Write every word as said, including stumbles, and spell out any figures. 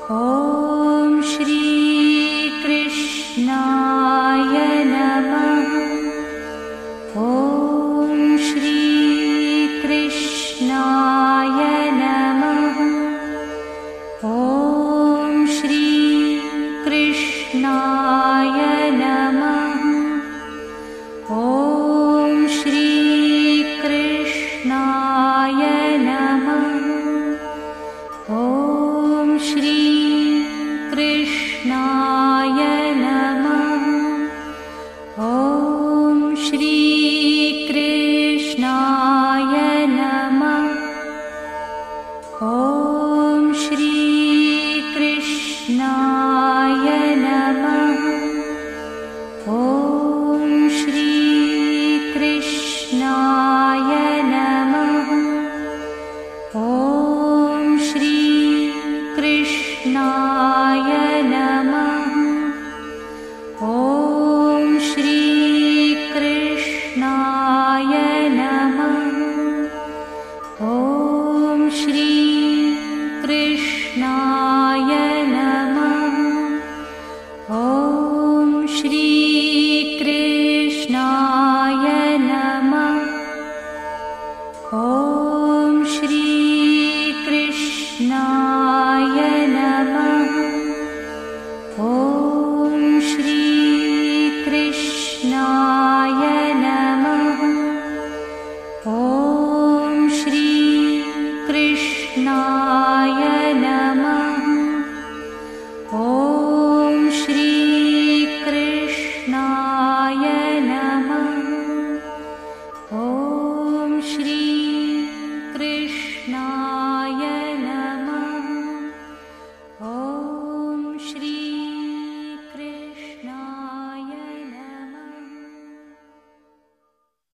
ॐ श्री कृष्णाय नमः। ॐ श्री कृष्णाय नमः। ॐ श्री कृष्णाय नमः। ॐ श्री कृष्णाय नमः। ॐ श्री कृष्णाय नमः। ॐ श्री कृष्णाय नमः। ॐ श्री कृष्णाय नमः। ॐ श्री कृष्णाय नमः। ॐ श्री कृष्णाय नमः। ॐ श्री कृष्णाय नमः। ॐ श्री कृष्णाय नमः। ॐ श्री कृष्णाय नमः। ॐ श्री कृष्णाय नमः। ॐ श्री कृष्णाय नमः। ॐ श्री कृष्णाय नमः। ॐ श्री कृष्णाय नमः।